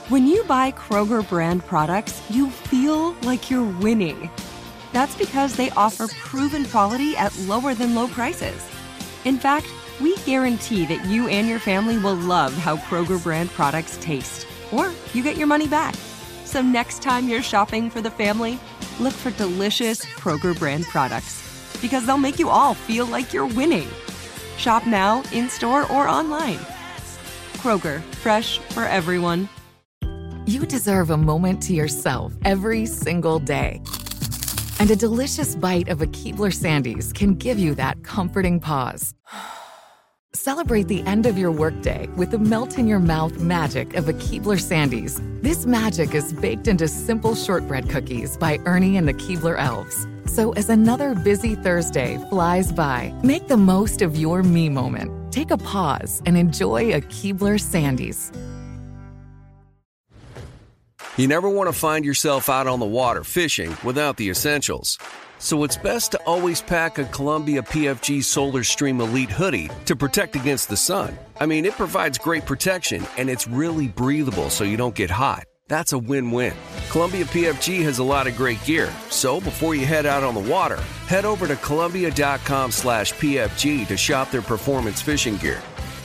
When you buy Kroger brand products, you feel like you're winning. That's because they offer proven quality at lower than low prices. In fact, we guarantee that you and your family will love how Kroger brand products taste, or you get your money back. So next time you're shopping for the family, look for delicious Kroger brand products, because they'll make you all feel like you're winning. Shop now, in-store, or online. Kroger, fresh for everyone. You deserve a moment to yourself every single day. And a delicious bite of a Keebler Sandies can give you that comforting pause. Celebrate the end of your workday with the melt-in-your-mouth magic of a Keebler Sandies. This magic is baked into simple shortbread cookies by Ernie and the Keebler Elves. So as another busy Thursday flies by, make the most of your me moment. Take a pause and enjoy a Keebler Sandies. You never want to find yourself out on the water fishing without the essentials. So it's best to always pack a Columbia PFG Solar Stream Elite hoodie to protect against the sun. I mean, it provides great protection and it's really breathable so you don't get hot. That's a win-win. Columbia PFG has a lot of great gear. So before you head out on the water, head over to Columbia.com/PFG to shop their performance fishing gear.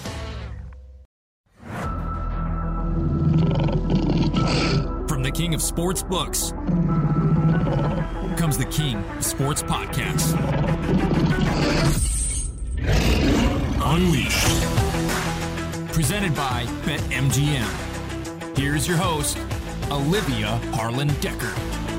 From the king of sports books comes the king of sports podcasts. Unleashed. Presented by BetMGM. Here's your host, Olivia Harlan Decker.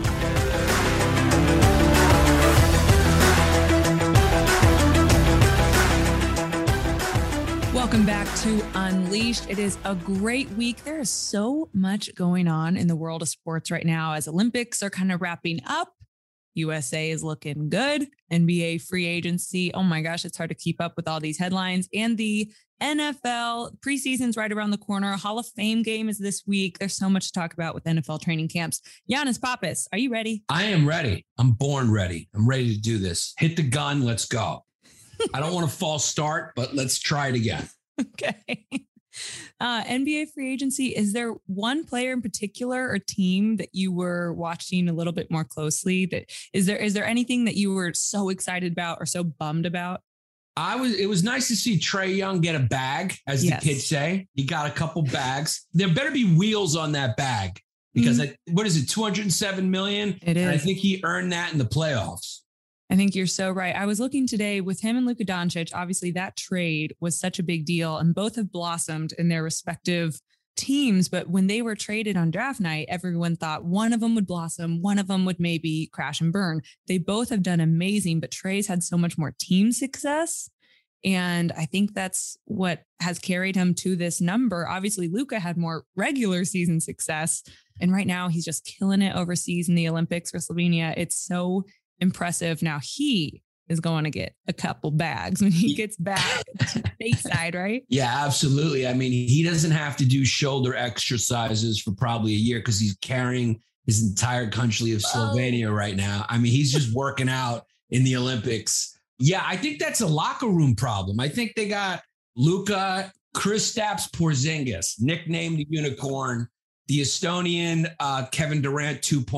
Welcome back to Unleashed. It is a great week. There is so much going on in the world of sports right now as Olympics are kind of wrapping up. USA is looking good. NBA free agency. Oh my gosh, it's hard to keep up with all these headlines. And the NFL preseason's right around the corner. Hall of Fame game is this week. There's so much to talk about with NFL training camps. Giannis Papas, are you ready? I am ready. I'm born ready. I'm ready to do this. Hit the gun. Let's go. I don't want a false start, but let's try it again. Okay. NBA free agency. Is there one player in particular or team that you were watching a little bit more closely? That is there anything that you were so excited about or so bummed about? It was nice to see Trae Young get a bag, as the kids say. He got a couple bags. There better be wheels on that bag because what is it? $207 million. It is. And I think he earned that in the playoffs. I think you're so right. I was looking today with him and Luka Doncic. Obviously, that trade was such a big deal, and both have blossomed in their respective teams. But when they were traded on draft night, everyone thought one of them would blossom, one of them would maybe crash and burn. They both have done amazing, but Trae's had so much more team success. And I think that's what has carried him to this number. Obviously, Luka had more regular season success. And right now he's just killing it overseas in the Olympics for Slovenia. It's so impressive. Now he is going to get a couple bags when he gets back stateside, right? Yeah, absolutely. I mean, he doesn't have to do shoulder exercises for probably a year because he's carrying his entire country of Slovenia right now. I mean, he's just working out in the Olympics. Yeah, I think that's a locker room problem. I think they got Luka, Kristaps Porzingis, nicknamed the Unicorn, the Estonian Kevin Durant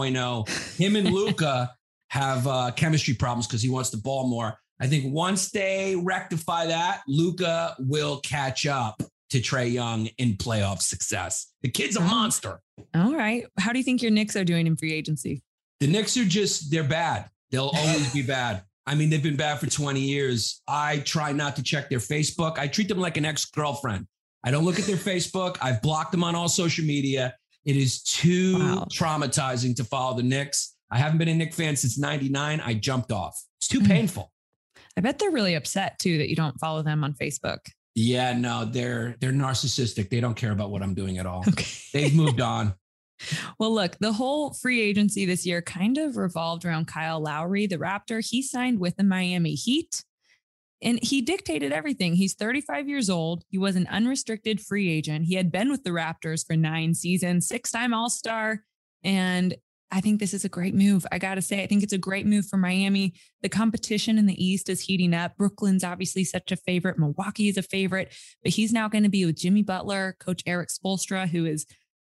2.0. Him and Luka have chemistry problems because he wants the ball more. I think once they rectify that, Luka will catch up to Trae Young in playoff success. The kid's a monster. All right. How do you think your Knicks are doing in free agency? The Knicks are they're bad. They'll always be bad. I mean, they've been bad for 20 years. I try not to check their Facebook. I treat them like an ex-girlfriend. I don't look at their Facebook. I've blocked them on all social media. It is too traumatizing to follow the Knicks. I haven't been a Knicks fan since 99. I jumped off. It's too painful. I bet they're really upset too that you don't follow them on Facebook. Yeah, no, they're narcissistic. They don't care about what I'm doing at all. Okay. They've moved on. Well, look, the whole free agency this year kind of revolved around Kyle Lowry, the Raptor. He signed with the Miami Heat and he dictated everything. He's 35 years old. He was an unrestricted free agent. He had been with the Raptors for 9 seasons, 6-time All-Star. And I think this is a great move. I got to say, I think it's a great move for Miami. The competition in the East is heating up. Brooklyn's obviously such a favorite. Milwaukee is a favorite, but he's now going to be with Jimmy Butler, Coach Eric Spoelstra, who is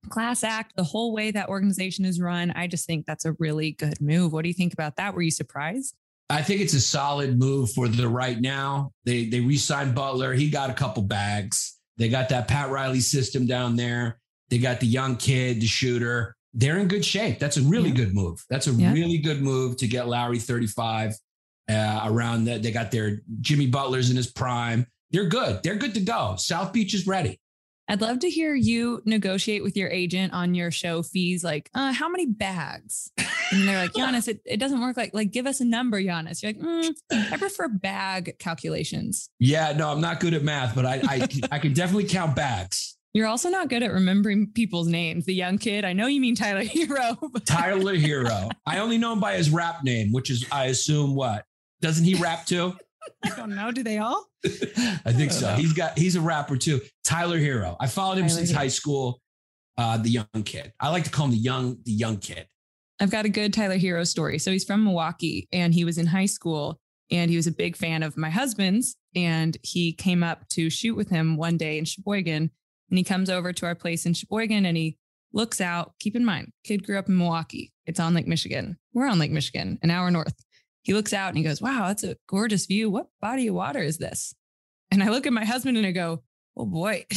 class act, the whole way that organization is run. I just think that's a really good move. What do you think about that? Were you surprised? I think it's a solid move for the right now. They re-signed Butler. He got a couple bags. They got that Pat Riley system down there. They got the young kid, the shooter. They're in good shape. That's a really good move. That's a really good move to get Lowry 35 around that. They got their Jimmy Butler's in his prime. They're good. They're good to go. South Beach is ready. I'd love to hear you negotiate with your agent on your show fees. Like, how many bags? And they're like, Giannis, it doesn't work. Like, give us a number, Giannis. You're like, I prefer bag calculations. Yeah, no, I'm not good at math, but I can definitely count bags. You're also not good at remembering people's names. The young kid, I know you mean Tyler Hero. Tyler Hero. I only know him by his rap name, which is, I assume, what? Doesn't he rap too? I don't know. Do they all? I think so. He's a rapper too. Tyler Hero. I followed him since high school. The young kid. I like to call him the young kid. I've got a good Tyler Hero story. So he's from Milwaukee and he was in high school and he was a big fan of my husband's. And he came up to shoot with him one day in Sheboygan. And he comes over to our place in Sheboygan and he looks out. Keep in mind, kid grew up in Milwaukee. It's on Lake Michigan. We're on Lake Michigan, an hour north. He looks out and he goes, wow, that's a gorgeous view. What body of water is this? And I look at my husband and I go, oh boy.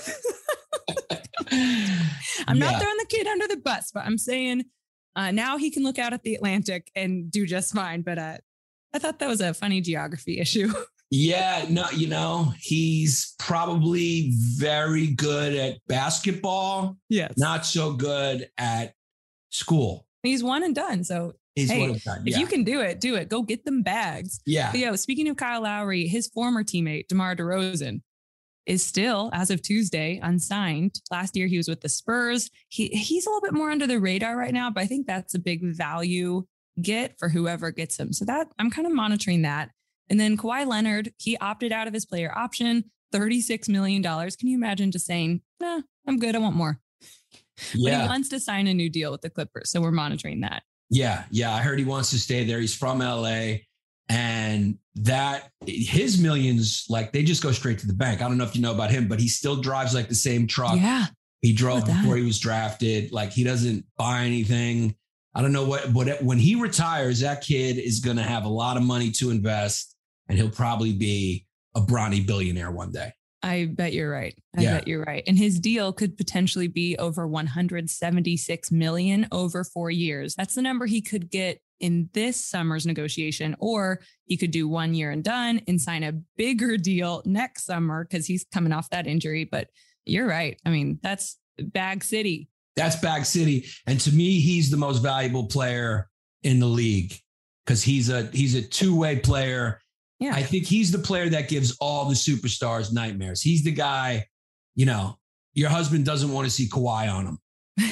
I'm not throwing the kid under the bus, but I'm saying now he can look out at the Atlantic and do just fine. But I thought that was a funny geography issue. Yeah, no, he's probably very good at basketball. Yes. Not so good at school. He's one and done. So if you can do it, do it. Go get them bags. Yeah. But speaking of Kyle Lowry, his former teammate, DeMar DeRozan, is still, as of Tuesday, unsigned. Last year, he was with the Spurs. He's a little bit more under the radar right now, but I think that's a big value get for whoever gets him. So that I'm kind of monitoring that. And then Kawhi Leonard, he opted out of his player option, $36 million. Can you imagine just saying, nah, I'm good. I want more. Yeah. But he wants to sign a new deal with the Clippers. So we're monitoring that. Yeah. I heard he wants to stay there. He's from LA and that his millions, like they just go straight to the bank. I don't know if you know about him, but he still drives like the same truck he drove before he was drafted. Like he doesn't buy anything. I don't know what when he retires, that kid is going to have a lot of money to invest and he'll probably be a Bronny billionaire one day. I bet you're right. I bet you're right. And his deal could potentially be over $176 million over 4 years. That's the number he could get in this summer's negotiation, or he could do 1 year and done and sign a bigger deal next summer because he's coming off that injury. But you're right. I mean, that's Bag City. That's Bag City. And to me, he's the most valuable player in the league because he's a two-way player. Yeah. I think he's the player that gives all the superstars nightmares. He's the guy, your husband doesn't want to see Kawhi on him.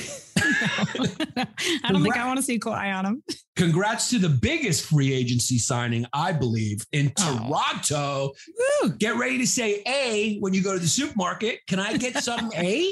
I don't think I want to see Kawhi on him. Congrats to the biggest free agency signing, I believe, in Toronto. Woo. Get ready to say A when you go to the supermarket. Can I get some A?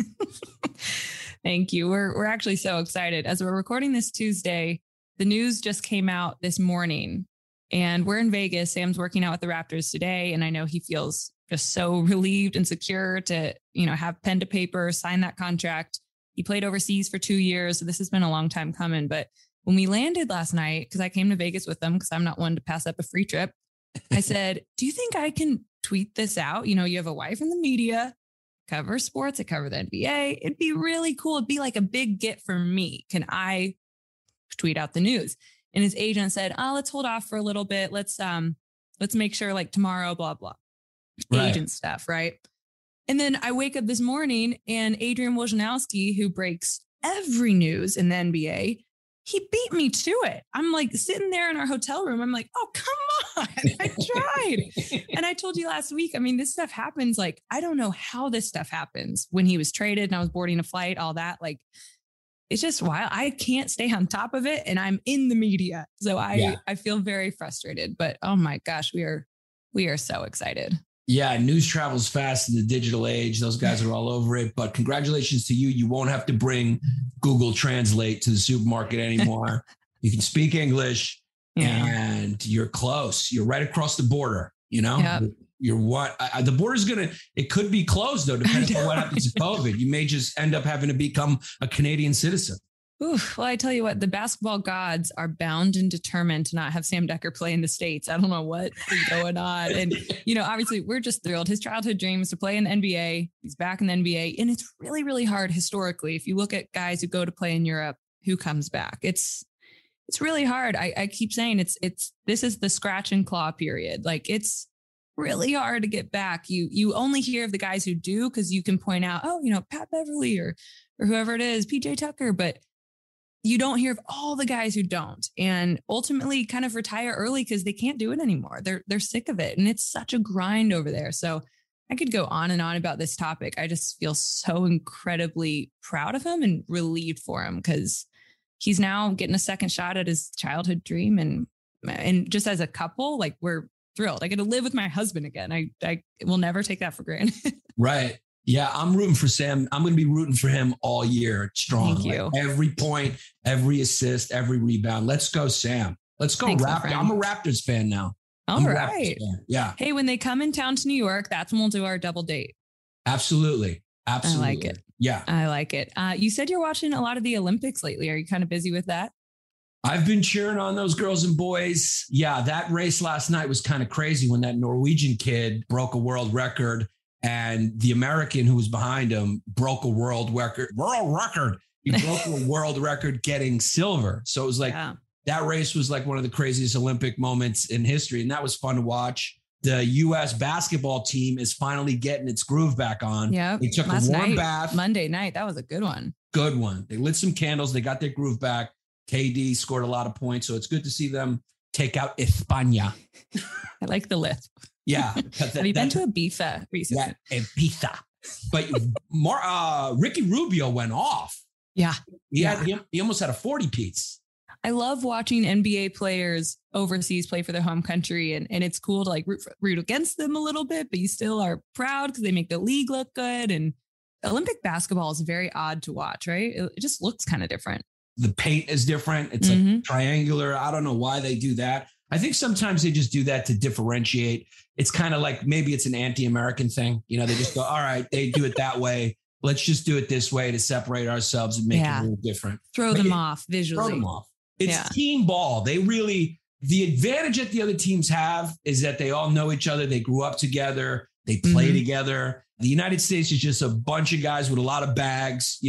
Thank you. We're actually so excited. As we're recording this Tuesday, the news just came out this morning. And we're in Vegas. Sam's working out with the Raptors today. And I know he feels just so relieved and secure to, have pen to paper, sign that contract. He played overseas for 2 years. So this has been a long time coming. But when we landed last night, because I came to Vegas with them, because I'm not one to pass up a free trip, I said, do you think I can tweet this out? You have a wife in the media, cover sports, I cover the NBA. It'd be really cool. It'd be like a big get for me. Can I tweet out the news? And his agent said, let's hold off for a little bit. Let's make sure like tomorrow, blah, blah. Right. Agent stuff. Right. And then I wake up this morning and Adrian Wojnarowski, who breaks every news in the NBA, he beat me to it. I'm like sitting there in our hotel room. I'm like, oh, come on. I tried. And I told you last week, this stuff happens. Like, I don't know how this stuff happens when he was traded and I was boarding a flight, all that. Like, it's just wild. I can't stay on top of it and I'm in the media. So I feel very frustrated, but oh my gosh, we are so excited. Yeah. News travels fast in the digital age. Those guys are all over it, but congratulations to you. You won't have to bring Google Translate to the supermarket anymore. You can speak English and you're close. You're right across the border, Yep. The border's it could be closed though, depending on what happens to COVID. You may just end up having to become a Canadian citizen. Ooh, well, I tell you what, the basketball gods are bound and determined to not have Sam Dekker play in the States. I don't know what is going on. And, obviously we're just thrilled. His childhood dream is to play in the NBA. He's back in the NBA. And it's really, really hard historically. If you look at guys who go to play in Europe, who comes back, it's really hard. I keep saying this is the scratch and claw period. Like it's really hard to get back. You only hear of the guys who do, because you can point out, Pat Beverly or whoever it is, PJ Tucker, but you don't hear of all the guys who don't, and ultimately kind of retire early because they can't do it anymore. They're sick of it. And it's such a grind over there. So I could go on and on about this topic. I just feel so incredibly proud of him and relieved for him, because he's now getting a second shot at his childhood dream. And just as a couple, like, we're thrilled. I get to live with my husband again. I will never take that for granted. Right. Yeah, I'm rooting for Sam. I'm going to be rooting for him all year. Strong. Thank you. Like every point, every assist, every rebound. Let's go, Sam. Let's go, Raptors. I'm a Raptors fan now. All right. Yeah. Hey, when they come in town to New York, that's when we'll do our double date. Absolutely. I like it. Yeah. I like it. You said you're watching a lot of the Olympics lately. Are you kind of busy with that? I've been cheering on those girls and boys. Yeah, that race last night was kind of crazy when that Norwegian kid broke a world record. And the American who was behind him broke a world record. He broke a world record getting silver. So it was like that race was like one of the craziest Olympic moments in history. And that was fun to watch. The U.S. basketball team is finally getting its groove back on. Yeah. They took a warm bath. Monday night. That was a good one. Good one. They lit some candles. They got their groove back. KD scored a lot of points. So it's good to see them take out España. I like the lift. Yeah. Have you been to Ibiza recently? Yeah, Ibiza. But Ricky Rubio went off. Yeah. He almost had a 40-piece. I love watching NBA players overseas play for their home country. And it's cool to like root against them a little bit, but you still are proud because they make the league look good. And Olympic basketball is very odd to watch, right? It just looks kind of different. The paint is different. It's like triangular. I don't know why they do that. I think sometimes they just do that to differentiate. It's kind of like maybe it's an anti-American thing. They just go, all right, they do it that way. Let's just do it this way to separate ourselves and make it a little different. Throw them off visually. Throw them off. It's team ball. The advantage that the other teams have is that they all know each other. They grew up together. They play together. The United States is just a bunch of guys with a lot of bags,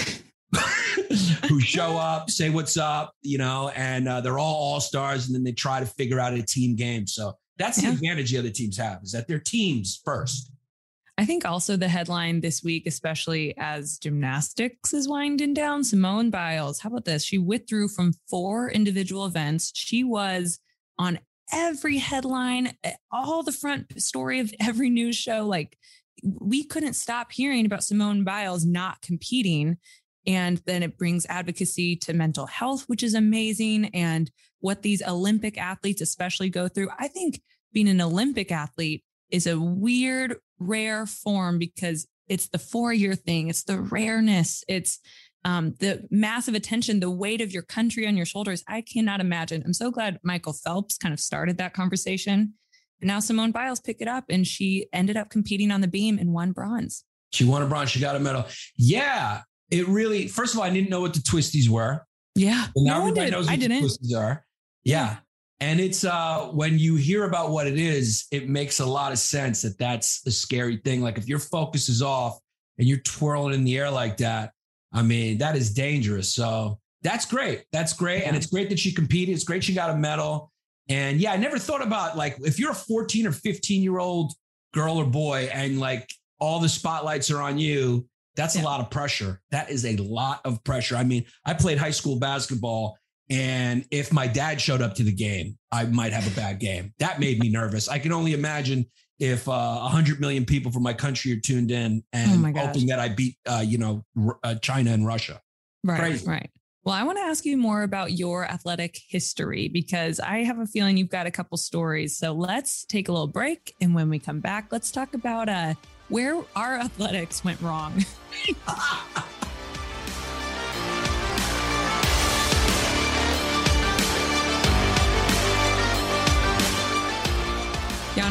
who show up, say what's up, and they're all stars, and then they try to figure out a team game. So that's the advantage the other teams have, is that they're teams first. I think also the headline this week, especially as gymnastics is winding down, Simone Biles, how about this? She withdrew from 4 individual events. She was on every headline, all the front story of every news show. Like, we couldn't stop hearing about Simone Biles not competing. And then it brings advocacy to mental health, which is amazing. And what these Olympic athletes especially go through. I think being an Olympic athlete is a weird, rare form because it's the 4-year thing. It's the rareness. It's the massive attention, the weight of your country on your shoulders. I cannot imagine. I'm so glad Michael Phelps kind of started that conversation. And now Simone Biles picked it up, and she ended up competing on the beam and won bronze. She won a bronze. She got a medal. Yeah. It really, first of all, I didn't know what the twisties were. Yeah. And now everybody knows what the twisties are. Yeah. And it's when you hear about what it is, it makes a lot of sense that that's a scary thing. Like if your focus is off and you're twirling in the air like that, I mean, that is dangerous. So that's great. That's great. Yeah. And it's great that she competed. It's great she got a medal. And yeah, I never thought about like if you're a 14 or 15-year-old girl or boy and like all the spotlights are on you, that's a lot of pressure. That is a lot of pressure. I mean, I played high school basketball, and if my dad showed up to the game, I might have a bad game. That made me nervous. I can only imagine if 100 million people from my country are tuned in and hoping that I beat, China and Russia. Right, Crazy. Right. Well, I want to ask you more about your athletic history because I have a feeling you've got a couple stories. So let's take a little break. And when we come back, let's talk about where our athletics went wrong.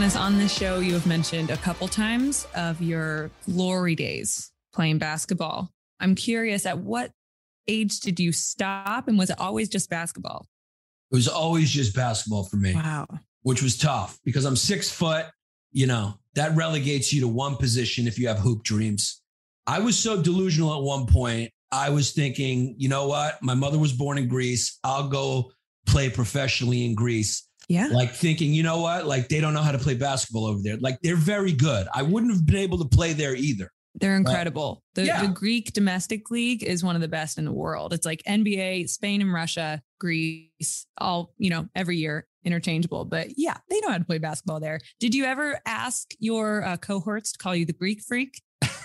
Giannis, on this show, you have mentioned a couple times of your glory days playing basketball. I'm curious, at what age did you stop? And was it always just basketball? It was always just basketball for me. Wow. Which was tough because I'm 6 foot, that relegates you to one position if you have hoop dreams. I was so delusional at one point. I was thinking, you know what? My mother was born in Greece. I'll go play professionally in Greece. Yeah. Like thinking, you know what? Like they don't know how to play basketball over there. Like they're very good. I wouldn't have been able to play there either. They're incredible. The Greek domestic league is one of the best in the world. It's like NBA, Spain and Russia, Greece, all, every year interchangeable. But yeah, they know how to play basketball there. Did you ever ask your cohorts to call you the Greek freak?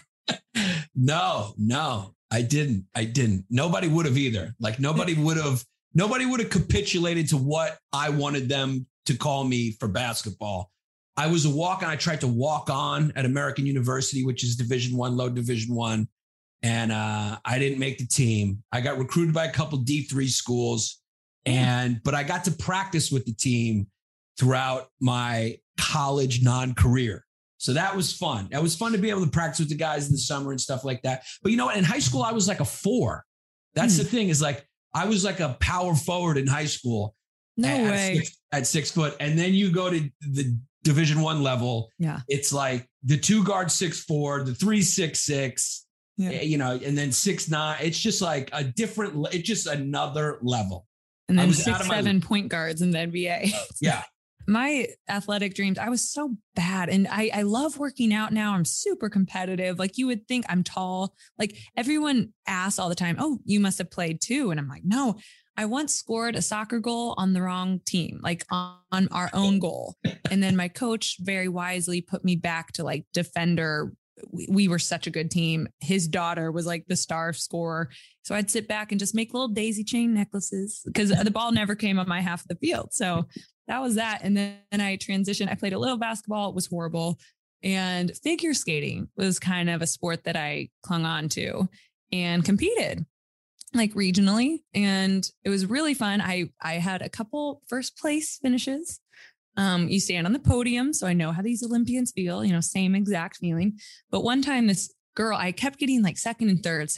No, I didn't. Nobody would have either. Like nobody would have capitulated to what I wanted them to call me for basketball. I was a walk-on. I tried to walk on at American University, which is Division I, low Division I. And I didn't make the team. I got recruited by a couple D3 schools. But I got to practice with the team throughout my college non-career. So that was fun. That was fun to be able to practice with the guys in the summer and stuff like that. But you know what? In high school, I was like a 4. That's the thing is like, I was like a power forward in high school. No way. At 6 foot. And then you go to the Division I level. Yeah. It's like the 2 guard 6'4", the 3 6'6", and then 6'9". It's just like it's just another level. And then 6'7" point guards in the NBA. Yeah. My athletic dreams, I was so bad. And I love working out now. I'm super competitive. Like you would think I'm tall. Like everyone asks all the time, oh, you must have played too. And I'm like, no, I once scored a soccer goal on the wrong team, like on our own goal. And then my coach very wisely put me back to like defender. We were such a good team. His daughter was like the star scorer. So I'd sit back and just make little daisy chain necklaces because the ball never came on my half of the field. So that was that. And then I transitioned. I played a little basketball. It was horrible. And figure skating was kind of a sport that I clung on to and competed like regionally. And it was really fun. I had a couple first place finishes. You stand on the podium. So I know how these Olympians feel, same exact feeling. But one time this girl, I kept getting like second and third.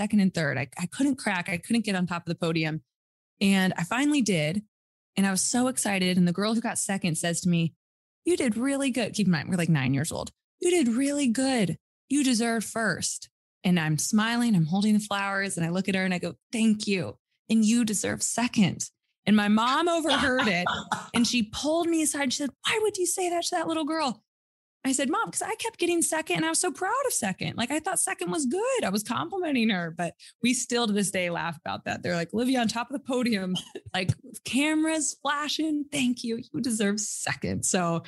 I couldn't crack. I couldn't get on top of the podium. And I finally did. And I was so excited. And the girl who got second says to me, you did really good. Keep in mind, we're like 9 years old. You did really good. You deserve first. And I'm smiling. I'm holding the flowers. And I look at her and I go, thank you. And you deserve second. And my mom overheard it. And she pulled me aside. She said, why would you say that to that little girl? I said, Mom, because I kept getting second and I was so proud of second. Like I thought second was good. I was complimenting her, but we still to this day laugh about that. They're like, Olivia on top of the podium, like cameras flashing. Thank you. You deserve second. So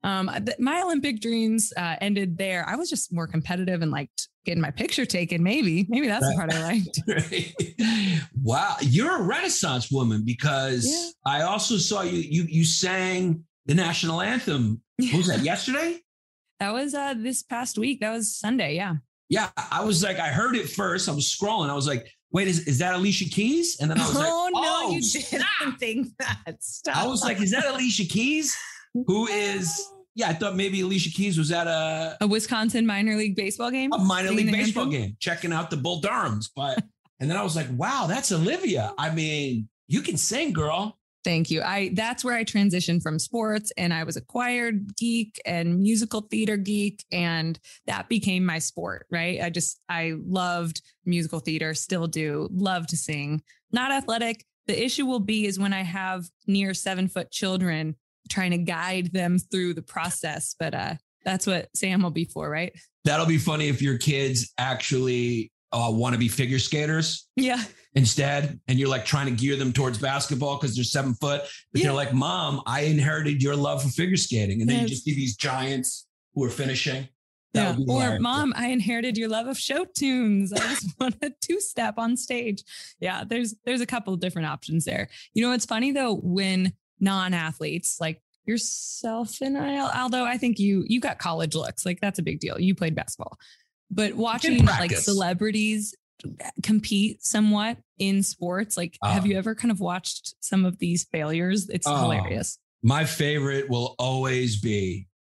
my Olympic dreams ended there. I was just more competitive and liked getting my picture taken. Maybe that's the part I liked. Right. Wow. You're a Renaissance woman because I also saw you sang the national anthem. What was that, yesterday? That was this past week. That was Sunday. Yeah. Yeah. I was like, I heard it first. I was scrolling. I was like, wait, is that Alicia Keys? And then I was like, no, you didn't think that. Stop. I was like, is that Alicia Keys? Who is, I thought maybe Alicia Keys was at a Wisconsin minor league baseball game. A minor league baseball game, checking out the Bull Durhams. And then I was like, wow, that's Olivia. I mean, you can sing, girl. Thank you. That's where I transitioned from sports, and I was a choir geek and musical theater geek, and that became my sport, right? I loved musical theater, still do, love to sing, not athletic. The issue will be is when I have near 7-foot children trying to guide them through the process. But that's what Sam will be for, right? That'll be funny if your kids actually want to be figure skaters. Yeah. Instead, and you're like trying to gear them towards basketball because they're 7 foot, but they're like, Mom, I inherited your love for figure skating. And then you just see these giants who are finishing. Or Mom, I inherited your love of show tunes. I just want to 2-step on stage. Yeah, there's a couple of different options there. You know, it's funny though, when non-athletes like yourself and although I think you got college looks, like that's a big deal. You played basketball, but watching like celebrities compete somewhat in sports, like have you ever kind of watched some of these failures? It's hilarious. My favorite will always be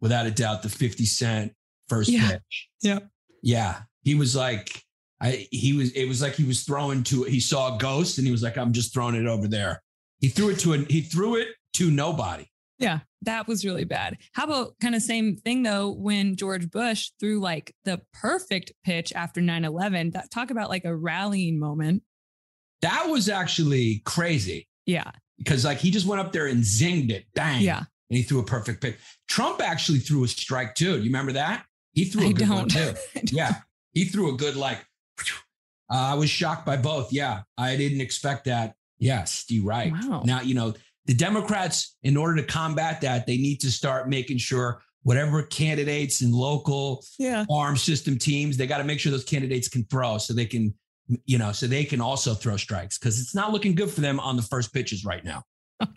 without a doubt, the 50 Cent first pitch. Yeah. Yeah. He was like, it was like he was he saw a ghost and he was like, I'm just throwing it over there. He threw it to nobody. Yeah, that was really bad. How about kind of same thing though, when George Bush threw like the perfect pitch after 9/11, that talk about like a rallying moment. That was actually crazy. Yeah. Because like he just went up there and zinged it. Bang. Yeah. And he threw a perfect pitch. Trump actually threw a strike too. You remember that? He threw a good one too. Yeah. He threw a good, like, I was shocked by both. Yeah. I didn't expect that. Yes, you're right. Wow. Now, the Democrats, in order to combat that, they need to start making sure whatever candidates and local arm system teams, they got to make sure those candidates can throw so they can, so they can also throw strikes, because it's not looking good for them on the first pitches right now. Oh,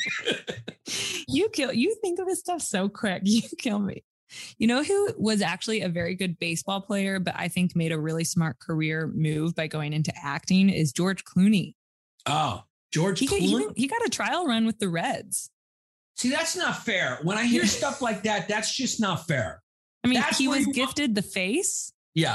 you think of this stuff so quick. You kill me. You know who was actually a very good baseball player, but I think made a really smart career move by going into acting is George Clooney. Oh, George Clooney? He got a trial run with the Reds. See, that's not fair. When I hear stuff like that, that's just not fair. I mean, he was gifted the face. Yeah.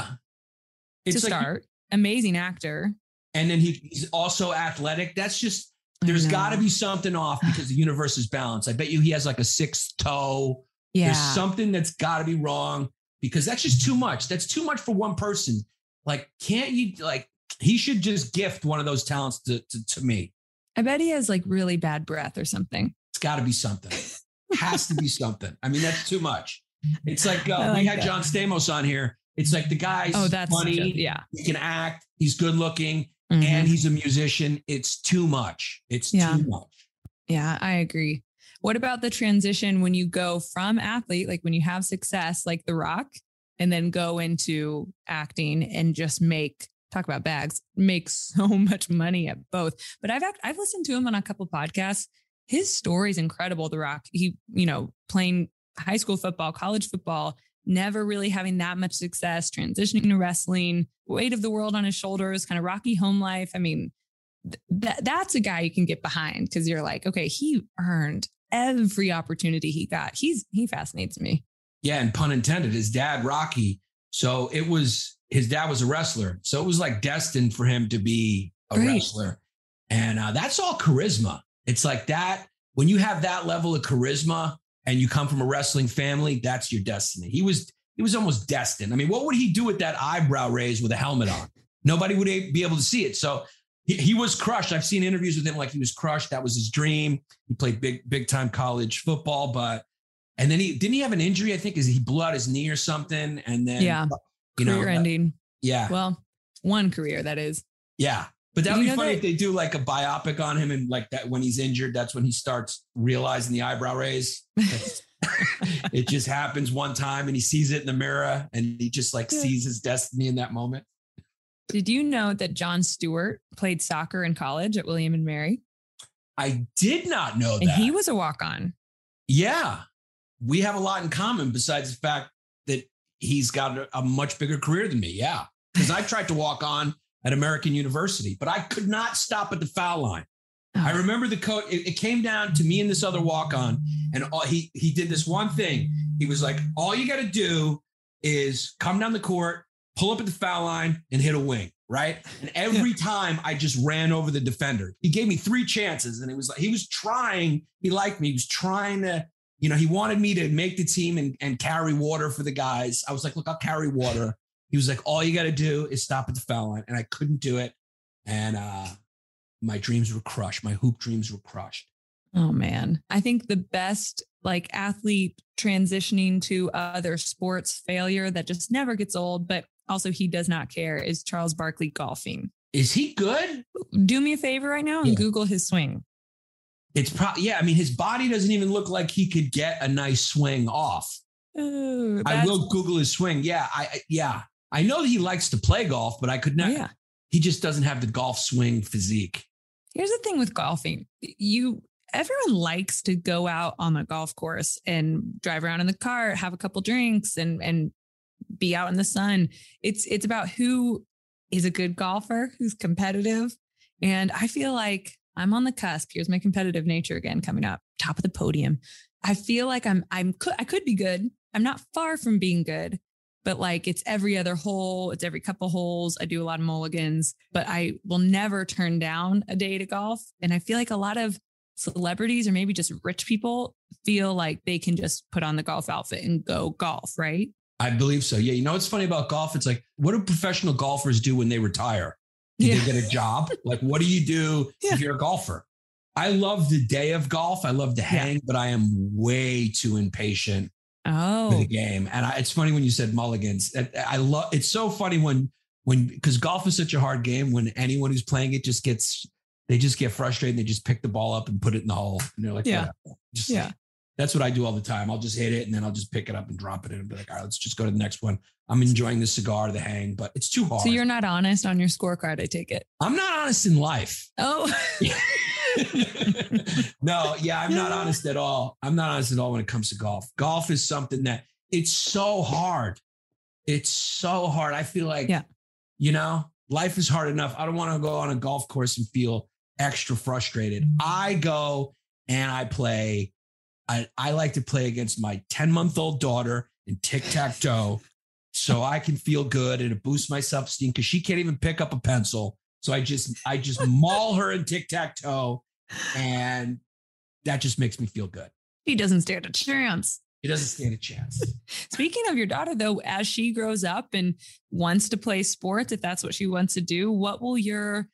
To start. Amazing actor. And then he's also athletic. That's just, there's got to be something off because the universe is balanced. I bet you he has like a sixth toe. Yeah. There's something that's got to be wrong because that's just too much. That's too much for one person. Like, can't you, like, he should just gift one of those talents to me. I bet he has like really bad breath or something. It's got to be something. Has to be something. I mean, that's too much. It's like, we had John Stamos on here. It's like the guy's funny. He can act. He's good looking and he's a musician. It's too much. It's too much. Yeah, I agree. What about the transition when you go from athlete, like when you have success, like The Rock, and then go into acting and just talk about bags, make so much money at both. But I've listened to him on a couple of podcasts. His story is incredible. The Rock, he, playing high school football, college football, never really having that much success, transitioning to wrestling, weight of the world on his shoulders, kind of rocky home life. I mean, that's a guy you can get behind because you're like, okay, he earned every opportunity he got. He fascinates me. Yeah. And pun intended, his dad, Rocky. So his dad was a wrestler. So it was like destined for him to be a wrestler. And that's all charisma. It's like that. When you have that level of charisma and you come from a wrestling family, that's your destiny. He was almost destined. I mean, what would he do with that eyebrow raise with a helmet on? Nobody would be able to see it. So he was crushed. I've seen interviews with him like he was crushed. That was his dream. He played big time college football, and then didn't he have an injury? I think he blew out his knee or something. And then career ending. Yeah. Well, one career that is. Yeah. But that would be funny if they do like a biopic on him and like that when he's injured, that's when he starts realizing the eyebrow raise. It just happens one time and he sees it in the mirror and he just like sees his destiny in that moment. Did you know that Jon Stewart played soccer in college at William and Mary? I did not know that. And he was a walk-on. Yeah. We have a lot in common besides the fact that he's got a much bigger career than me. Yeah. Because I tried to walk on at American University, but I could not stop at the foul line. Oh. I remember the coach, it came down to me and this other walk-on, and he did this one thing. He was like, all you got to do is come down the court, pull up at the foul line, and hit a wing, right? And every time I just ran over the defender. He gave me 3 chances, and it was like he was trying. He liked me. He was trying to, he wanted me to make the team and carry water for the guys. I was like, look, I'll carry water. He was like, all you got to do is stop at the foul line. And I couldn't do it. And my dreams were crushed. My hoop dreams were crushed. Oh, man. I think the best like athlete transitioning to other sports failure that just never gets old, but also he does not care, is Charles Barkley golfing. Is he good? Do me a favor right now and Google his swing. It's probably, I mean, his body doesn't even look like he could get a nice swing off. Ooh, I will Google his swing. Yeah. I know that he likes to play golf, but I could not. Yeah. He just doesn't have the golf swing physique. Here's the thing with golfing. Everyone likes to go out on the golf course and drive around in the car, have a couple drinks and be out in the sun. It's about who is a good golfer, who's competitive. And I feel like I'm on the cusp. Here's my competitive nature again coming up. Top of the podium. I feel like I could be good. I'm not far from being good, but like it's every other hole. It's every couple holes. I do a lot of mulligans, but I will never turn down a day to golf. And I feel like a lot of celebrities or maybe just rich people feel like they can just put on the golf outfit and go golf, right? I believe so. Yeah. You know, what's funny about golf? It's like, what do professional golfers do when they retire? Do they get a job? Like, what do you do if you're a golfer? I love the day of golf. I love to hang, but I am way too impatient for the game. And it's funny when you said mulligans. It's so funny because golf is such a hard game. When anyone who's playing it they just get frustrated. And they just pick the ball up and put it in the hole. And they're like, that's what I do all the time. I'll just hit it and then I'll just pick it up and drop it in and be like, all right, let's just go to the next one. I'm enjoying the cigar, the hang, but it's too hard. So you're not honest on your scorecard, I take it. I'm not honest in life. Oh, no. Yeah. I'm not honest at all. I'm not honest at all when it comes to golf. Golf is something that it's so hard. It's so hard. I feel like, life is hard enough. I don't want to go on a golf course and feel extra frustrated. I go and I play. I like to play against my 10-month-old daughter in tic-tac-toe so I can feel good and it boosts my self-esteem because she can't even pick up a pencil. So I just maul her in tic-tac-toe and that just makes me feel good. He doesn't stand a chance. He doesn't stand a chance. Speaking of your daughter, though, as she grows up and wants to play sports, if that's what she wants to do, what will your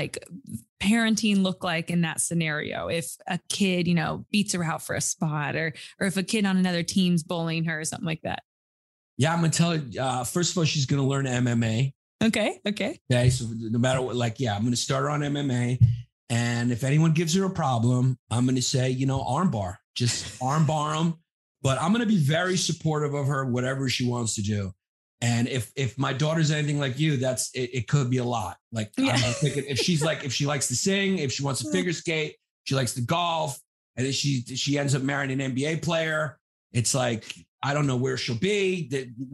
parenting look like in that scenario? If a kid, beats her out for a spot or if a kid on another team's bullying her or something like that? Yeah, I'm going to tell her, first of all, she's going to learn MMA. Okay. So no matter what, I'm going to start her on MMA. And if anyone gives her a problem, I'm going to say, armbar, just armbar them. But I'm going to be very supportive of her, whatever she wants to do. And if my daughter's anything like you, it could be a lot. Like, I'm thinking if she likes to sing, if she wants to figure skate, she likes to golf, and then she ends up marrying an NBA player. It's like, I don't know where she'll be.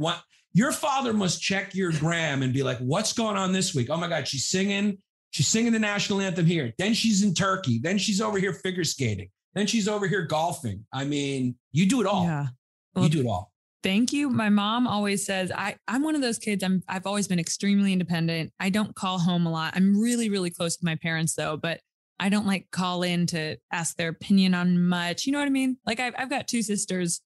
Your father must check your gram and be like, what's going on this week? Oh my God, she's singing the national anthem here. Then she's in Turkey. Then she's over here figure skating. Then she's over here golfing. I mean, you do it all. Yeah. Well, you do it all. Thank you. My mom always says, I'm one of those kids. I've always been extremely independent. I don't call home a lot. I'm really, really close to my parents though, but I don't call in to ask their opinion on much. You know what I mean? Like I've got two sisters,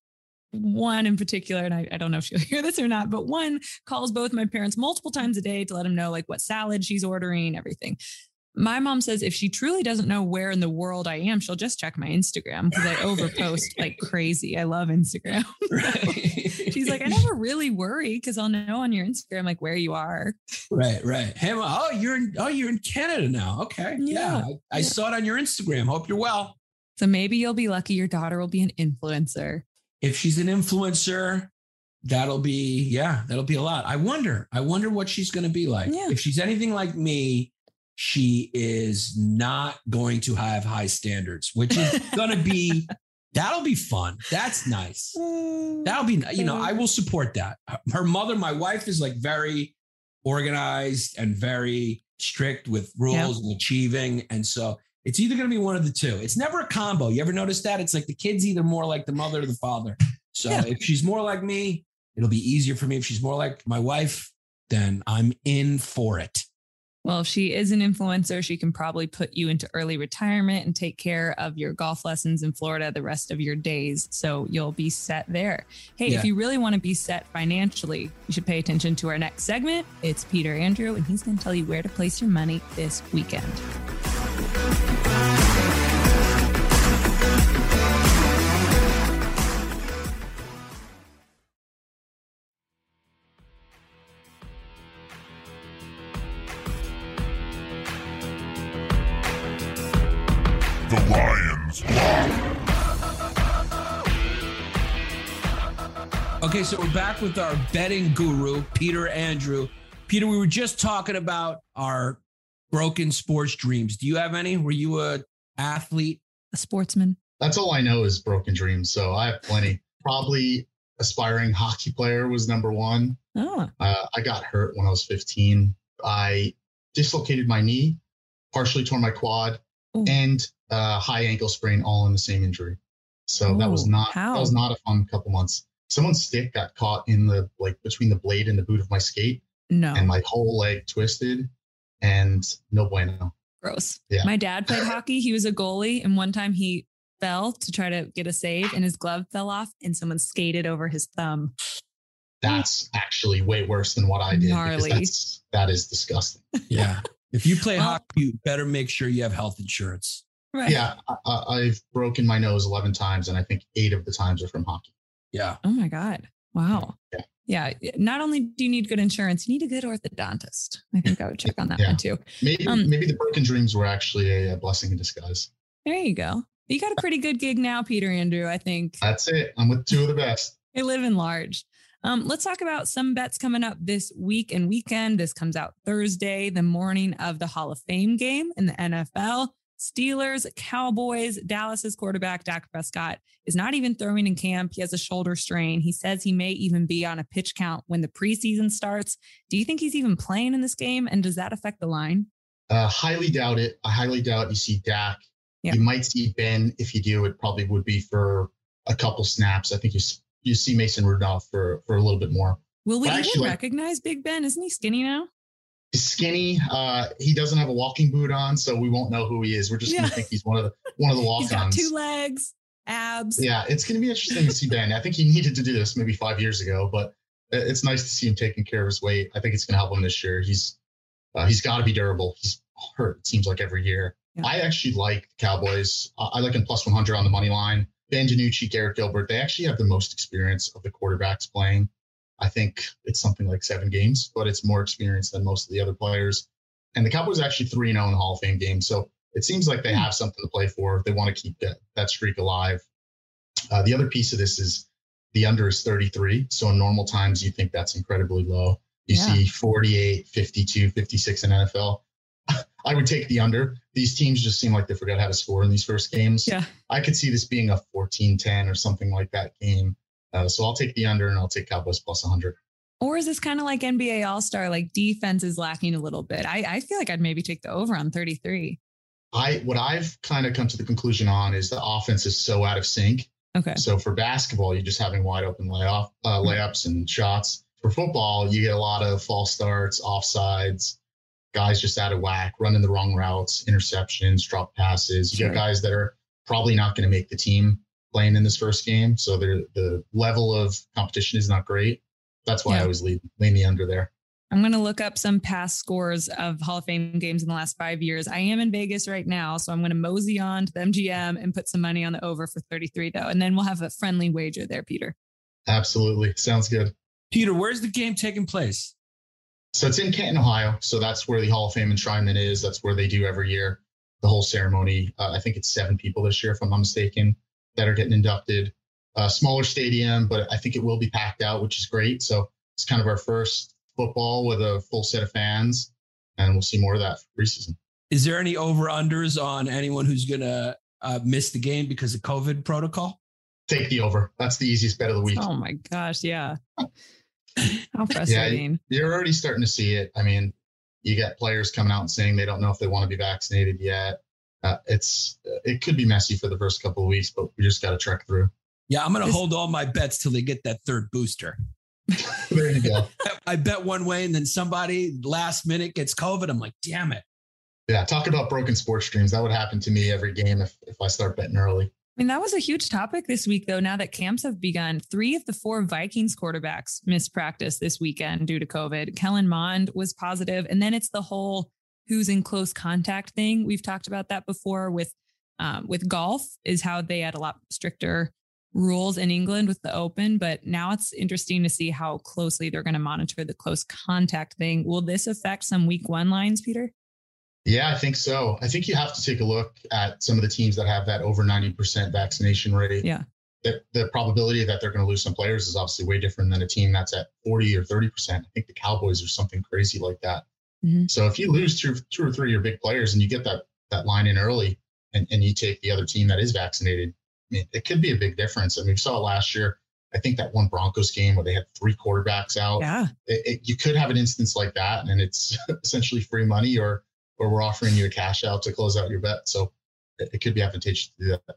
one in particular, and I don't know if she'll hear this or not, but one calls both my parents multiple times a day to let them know what salad she's ordering, everything. My mom says if she truly doesn't know where in the world I am, she'll just check my Instagram because I overpost like crazy. I love Instagram. Right. She's like, I never really worry because I'll know on your Instagram where you are. Right. Hey, you're in Canada now. Okay. Yeah. I saw it on your Instagram. Hope you're well. So maybe you'll be lucky your daughter will be an influencer. If she's an influencer, that'll be a lot. I wonder what she's going to be like. Yeah. If she's anything like me, she is not going to have high standards, which is going to be, that'll be fun. That's nice. That'll be, I will support that. Her mother, my wife is very organized and very strict with rules and achieving. And so it's either going to be one of the two. It's never a combo. You ever notice that? It's like the kid's either more like the mother or the father. So if she's more like me, it'll be easier for me. If she's more like my wife, then I'm in for it. Well, if she is an influencer, she can probably put you into early retirement and take care of your golf lessons in Florida the rest of your days. So you'll be set there. Hey, if you really want to be set financially, you should pay attention to our next segment. It's Peter Andrew, and he's going to tell you where to place your money this weekend. The Lions Lock. Okay, so we're back with our betting guru, Peter Andrew. Peter, we were just talking about our broken sports dreams. Do you have any? Were you an athlete? A sportsman? That's all I know is broken dreams. So I have plenty. Probably aspiring hockey player was number one. Oh. I got hurt when I was 15. I dislocated my knee, partially torn my quad, and high ankle sprain all in the same injury. So that was not a fun couple months. Someone's stick got caught in the, like, between the blade and the boot of my skate. No. And my whole leg twisted, and no bueno. Gross. Yeah. My dad played hockey. He was a goalie. And one time he fell to try to get a save and his glove fell off and someone skated over his thumb. That's actually way worse than what I did. Gnarly. That is disgusting. Yeah. If you play hockey, you better make sure you have health insurance. Right. Yeah. I've broken my nose 11 times, and I think 8 of the times are from hockey. Yeah. Oh my God. Wow. Yeah. Not only do you need good insurance, you need a good orthodontist. I think I would check on that one too. Maybe the broken dreams were actually a blessing in disguise. There you go. You got a pretty good gig now, Peter Andrew, I think. That's it. I'm with 2 of the best. They live in large. Let's talk about some bets coming up this week and weekend. This comes out Thursday, the morning of the Hall of Fame game in the NFL. Steelers, Cowboys. Dallas's quarterback, Dak Prescott, is not even throwing in camp. He has a shoulder strain. He says he may even be on a pitch count when the preseason starts. Do you think he's even playing in this game? And does that affect the line? Highly doubt it. I highly doubt you see Dak. Yeah. You might see Ben. If you do, it probably would be for a couple snaps. I think you see Mason Rudolph for a little bit more. Will we even recognize Big Ben? Isn't he skinny now? He's skinny. He doesn't have a walking boot on, so we won't know who he is. We're just going to think he's one of the walk-ons. He's got 2 legs, abs. Yeah, it's going to be interesting to see Ben. I think he needed to do this maybe 5 years ago, but it's nice to see him taking care of his weight. I think it's going to help him this year. He's got to be durable. He's hurt, it seems like, every year. Yeah. I actually like the Cowboys. I like him plus 100 on the money line. Ben DiNucci, Garrett Gilbert, they actually have the most experience of the quarterbacks playing. I think it's something like 7 games, but it's more experience than most of the other players. And the Cowboys are actually 3-0 in the Hall of Fame game. So it seems like they have something to play for. They want to keep that streak alive. The other piece of this is the under is 33. So in normal times, you think that's incredibly low. You see 48, 52, 56 in NFL. I would take the under. These teams just seem like they forgot how to score in these first games. Yeah. I could see this being a 14-10 or something like that game. So I'll take the under, and I'll take Cowboys plus 100. Or is this kind of like NBA All-Star, like defense is lacking a little bit? I feel like I'd maybe take the over on 33. What I've kind of come to the conclusion on is the offense is so out of sync. Okay. So for basketball, you're just having wide open layups and shots. For football, you get a lot of false starts, offsides, guys just out of whack, running the wrong routes, interceptions, drop passes. You got guys that are probably not going to make the team playing in this first game. So the level of competition is not great. That's why I always lean the under there. I'm going to look up some past scores of Hall of Fame games in the last 5 years. I am in Vegas right now, so I'm going to mosey on to the MGM and put some money on the over for 33, though. And then we'll have a friendly wager there, Peter. Absolutely. Sounds good. Peter, where's the game taking place? So it's in Canton, Ohio. So that's where the Hall of Fame enshrinement is. That's where they do every year the whole ceremony. I think it's 7 people this year, if I'm not mistaken, that are getting inducted. Smaller stadium, but I think it will be packed out, which is great. So it's kind of our first football with a full set of fans, and we'll see more of that for preseason. Is there any over-unders on anyone who's going to miss the game because of COVID protocol? Take the over. That's the easiest bet of the week. Oh my gosh. Yeah. How frustrating. Yeah, you're already starting to see it. I mean, you get players coming out and saying they don't know if they want to be vaccinated yet. It could be messy for the first couple of weeks, but we just got to trek through. Yeah, I'm going to hold all my bets till they get that 3rd booster. There you go. I bet one way and then somebody last minute gets COVID. I'm like, damn it. Yeah, talk about broken sports dreams. That would happen to me every game if I start betting early. I mean, that was a huge topic this week, though, now that camps have begun. 3 of the 4 Vikings quarterbacks missed practice this weekend due to COVID. Kellen Mond was positive. And then it's the whole who's in close contact thing. We've talked about that before with golf, is how they had a lot stricter rules in England with the Open. But now it's interesting to see how closely they're going to monitor the close contact thing. Will this affect some week 1 lines, Peter? Yeah, I think so. I think you have to take a look at some of the teams that have that over 90% vaccination rate. Yeah. The probability that they're going to lose some players is obviously way different than a team that's at 40 or 30%. I think the Cowboys are something crazy like that. Mm-hmm. So if you lose two or three of your big players and you get that line in early and you take the other team that is vaccinated, I mean, it could be a big difference. I mean, we saw it last year. I think that one Broncos game where they had 3 quarterbacks out. Yeah. You could have an instance like that, and it's essentially free money, or we're offering you a cash out to close out your bet. So it could be advantageous to do that.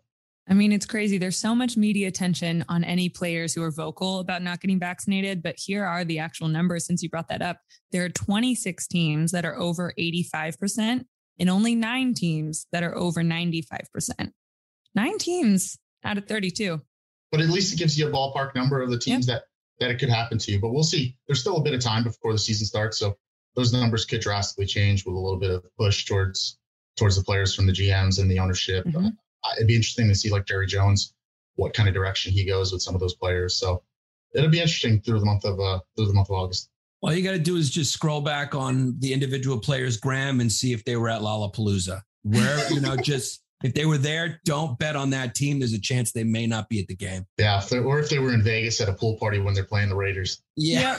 I mean, it's crazy. There's so much media attention on any players who are vocal about not getting vaccinated, but here are the actual numbers. Since you brought that up, there are 26 teams that are over 85% and only 9 teams that are over 95%. 9 teams out of 32. But at least it gives you a ballpark number of the teams that it could happen to you. But we'll see. There's still a bit of time before the season starts, so those numbers could drastically change with a little bit of push towards the players from the GMs and the ownership. Mm-hmm. It'd be interesting to see, like Jerry Jones, what kind of direction he goes with some of those players. So it'll be interesting through the month of August. All you got to do is just scroll back on the individual players' gram and see if they were at Lollapalooza. Where, just if they were there, don't bet on that team. There's a chance they may not be at the game. Yeah, if they were in Vegas at a pool party when they're playing the Raiders. Yeah.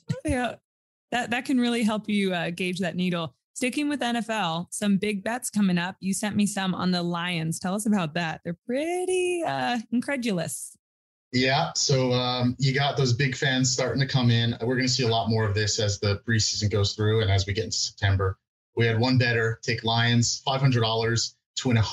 That can really help you gauge that needle. Sticking with NFL, some big bets coming up. You sent me some on the Lions. Tell us about that. They're pretty incredulous. Yeah. So you got those big fans starting to come in. We're going to see a lot more of this as the preseason goes through and as we get into September. We had one bettor take Lions $500 to win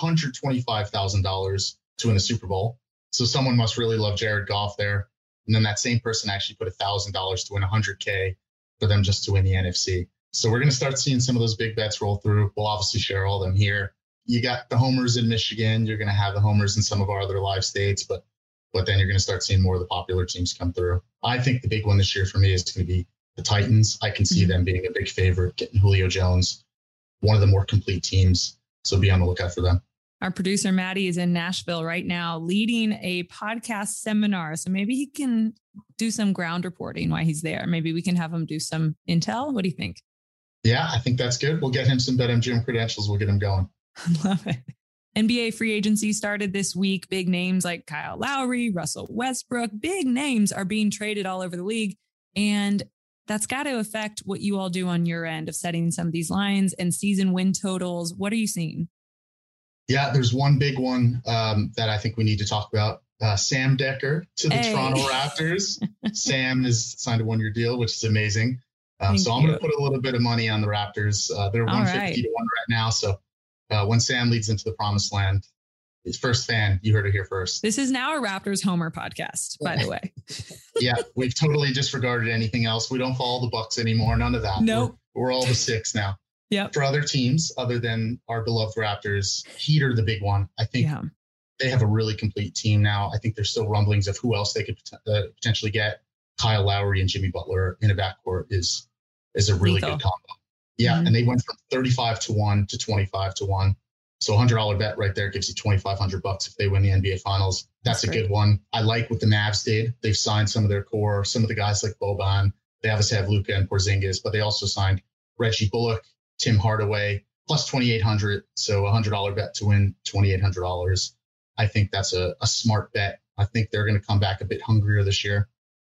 $125,000 to win the Super Bowl. So someone must really love Jared Goff there. And then that same person actually put $1,000 to win $100K for them just to win the NFC. So we're going to start seeing some of those big bets roll through. We'll obviously share all of them here. You got the homers in Michigan. You're going to have the homers in some of our other live states, but then you're going to start seeing more of the popular teams come through. I think the big one this year for me is going to be the Titans. I can see them being a big favorite, getting Julio Jones, one of the more complete teams. So be on the lookout for them. Our producer, Maddie, is in Nashville right now leading a podcast seminar. So maybe he can do some ground reporting while he's there. Maybe we can have him do some intel. What do you think? Yeah, I think that's good. We'll get him some BetMGM credentials. We'll get him going. Love it. NBA free agency started this week. Big names like Kyle Lowry, Russell Westbrook, big names are being traded all over the league. And that's got to affect what you all do on your end of setting some of these lines and season win totals. What are you seeing? Yeah, there's one big one that I think we need to talk about. Sam Dekker to the Toronto Raptors. Sam has signed a 1-year deal, which is amazing. So I'm going to put a little bit of money on the Raptors. They're 150 to 1 right now. So when Sam leads into the promised land, his first fan, you heard it here first. This is now a Raptors Homer podcast, by the way. Yeah, we've totally disregarded anything else. We don't follow the Bucks anymore. None of that. Nope. We're all the six now. Yep. For other teams, other than our beloved Raptors, Heat are the big one. I think they have a really complete team now. I think there's still rumblings of who else they could potentially get. Kyle Lowry and Jimmy Butler in a backcourt is a really good combo. Yeah, and they went from 35 to 1 to 25 to 1. So $100 bet right there gives you $2,500 if they win the NBA Finals. That's a good one. I like what the Mavs did. They've signed some of their core, some of the guys like Boban. They obviously have Luka and Porzingis, but they also signed Reggie Bullock, Tim Hardaway, plus $2,800. So $100 bet to win $2,800. I think that's a smart bet. I think they're going to come back a bit hungrier this year.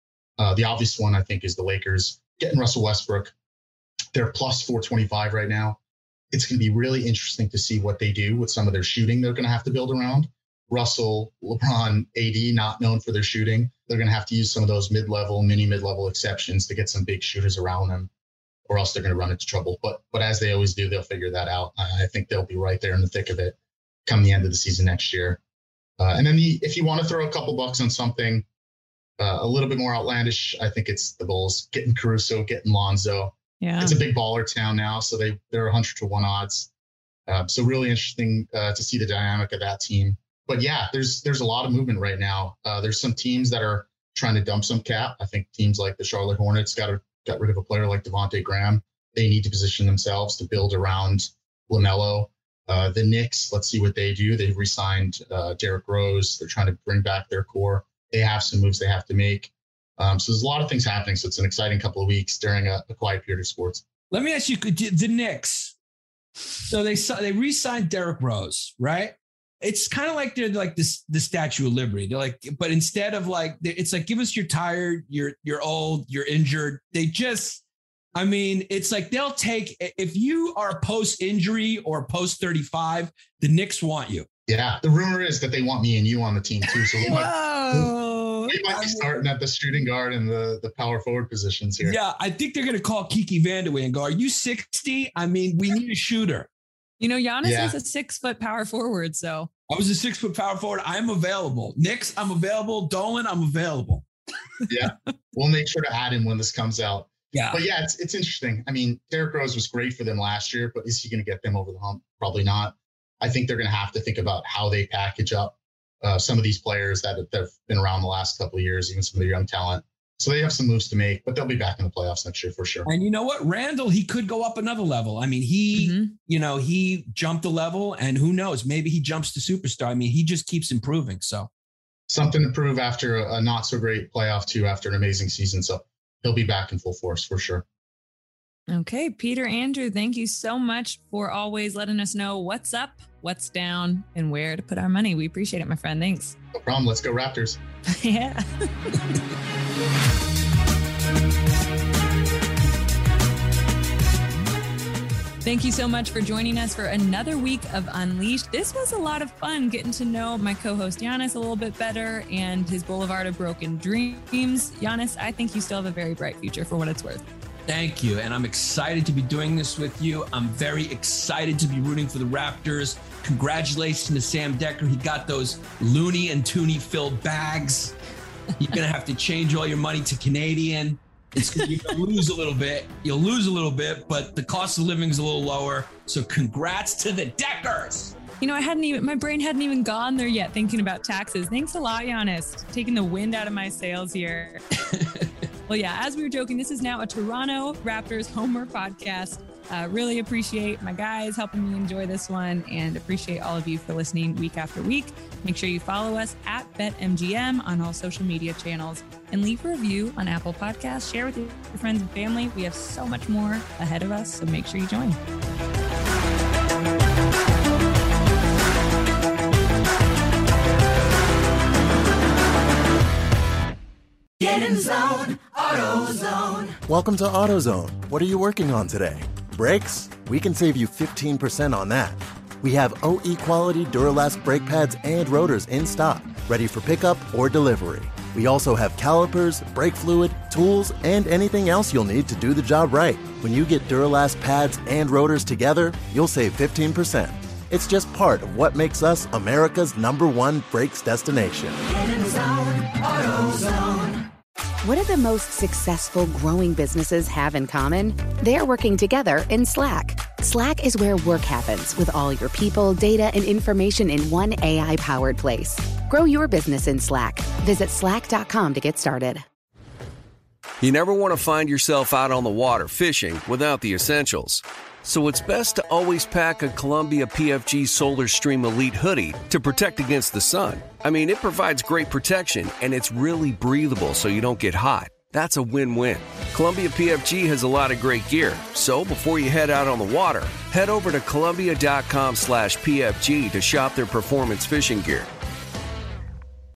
The obvious one, I think, is the Lakers getting Russell Westbrook. They're plus 425 right now. It's going to be really interesting to see what they do with some of their shooting they're going to have to build around. Russell, LeBron, AD, not known for their shooting. They're going to have to use some of those mid-level exceptions to get some big shooters around them, or else they're going to run into trouble. But as they always do, they'll figure that out. I think they'll be right there in the thick of it come the end of the season next year. And then if you want to throw a couple bucks on something a little bit more outlandish, I think it's the Bulls getting Caruso, getting Lonzo. Yeah, it's a big baller town now, so they're 100 to 1 odds. So really interesting to see the dynamic of that team. But yeah, there's a lot of movement right now. There's some teams that are trying to dump some cap. I think teams like the Charlotte Hornets got rid of a player like Devontae Graham. They need to position themselves to build around LaMelo. The Knicks, let's see what they do. They've re-signed Derrick Rose. They're trying to bring back their core. They have some moves they have to make. So there's a lot of things happening. So it's an exciting couple of weeks during a quiet period of sports. Let me ask you, the Knicks. So they re-signed Derrick Rose, right? It's kind of like they're like the Statue of Liberty. They're like, but instead of like, it's like, give us you're tired, you're old, you're injured. It's like they'll take, if you are post-injury or post-35, the Knicks want you. Yeah. The rumor is that they want me and you on the team too. So we might be starting at the shooting guard and the power forward positions here. Yeah. I think they're going to call Kiki Vandeweghe and go, are you 60? We need a shooter. Giannis is a 6-foot power forward. So I was a 6-foot power forward. I'm available. Nix, I'm available. Dolan, I'm available. Yeah, we'll make sure to add him when this comes out. Yeah. But yeah, it's interesting. I mean, Derrick Rose was great for them last year, but is he going to get them over the hump? Probably not. I think they're going to have to think about how they package up some of these players that have been around the last couple of years, even some of the young talent. So they have some moves to make, but they'll be back in the playoffs next year for sure. And you know what? Randall, he could go up another level. I mean, he jumped a level, and who knows? Maybe he jumps to superstar. I mean, he just keeps improving. So something to prove after a not so great playoff too, after an amazing season. So he'll be back in full force for sure. Okay, Peter, Andrew, thank you so much for always letting us know what's up, what's down, and where to put our money. We appreciate it, my friend. Thanks. No problem. Let's go Raptors. Yeah. Thank you so much for joining us for another week of Unleashed. This was a lot of fun getting to know my co-host Giannis a little bit better and his Boulevard of Broken Dreams. Giannis, I think you still have a very bright future for what it's worth. Thank you. And I'm excited to be doing this with you. I'm very excited to be rooting for the Raptors. Congratulations to Sam Dekker. He got those loony and toony filled bags. You're going to have to change all your money to Canadian. You'll lose a little bit. You'll lose a little bit, but the cost of living is a little lower. So congrats to the Deckers. You know, my brain hadn't even gone there yet thinking about taxes. Thanks a lot, Giannis. Taking the wind out of my sails here. Well, yeah, as we were joking, this is now a Toronto Raptors Homer podcast. Really appreciate my guys helping me enjoy this one and appreciate all of you for listening week after week. Make sure you follow us at BetMGM on all social media channels and leave a review on Apple Podcasts. Share with your friends and family. We have so much more ahead of us, so make sure you join. Get in zone, AutoZone. Welcome to AutoZone. What are you working on today? Brakes? We can save you 15% on that. We have OE quality Duralast brake pads and rotors in stock, ready for pickup or delivery. We also have calipers, brake fluid, tools, and anything else you'll need to do the job right. When you get Duralast pads and rotors together, you'll save 15%. It's just part of what makes us America's #1 brakes destination. Get in zone, AutoZone. What do the most successful growing businesses have in common? They're working together in Slack. Slack is where work happens with all your people, data, and information in one AI-powered place. Grow your business in Slack. Visit slack.com to get started. You never want to find yourself out on the water fishing without the essentials. So it's best to always pack a Columbia PFG Solar Stream Elite hoodie to protect against the sun. I mean, it provides great protection and it's really breathable so you don't get hot. That's a win-win. Columbia PFG has a lot of great gear. So before you head out on the water, head over to Columbia.com/PFG to shop their performance fishing gear.